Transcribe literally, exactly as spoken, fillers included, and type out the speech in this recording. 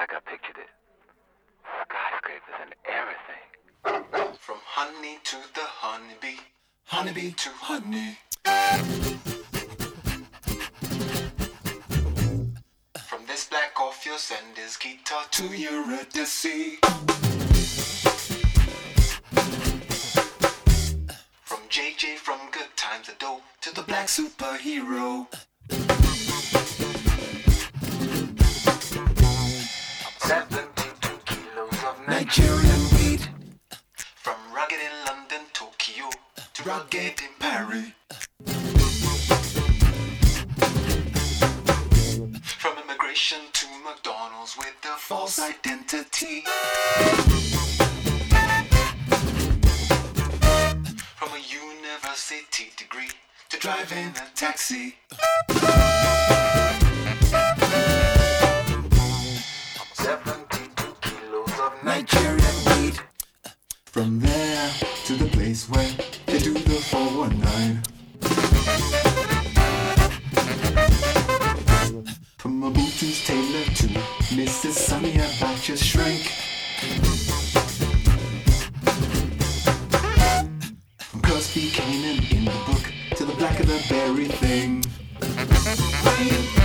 like I pictured it. Skyscrapers and everything. From honey to the honeybee, honeybee to honey. From this black Orpheus and his guitar to Eurydice. From J J from Good Times Ado to the black superhero. seventy-two kilos of Nigerian weed. From rugged in London, Tokyo to rugged in Paris. From immigration to McDonald's with a false identity. From a university degree to driving a taxi. seventy-two kilos of Nigerian weed. From there to the place where they do the four one nine. From a Booton's tailor to Missus Sunny Abacha's shrink. From Cosby Canaan in the book to the black of the berry thing.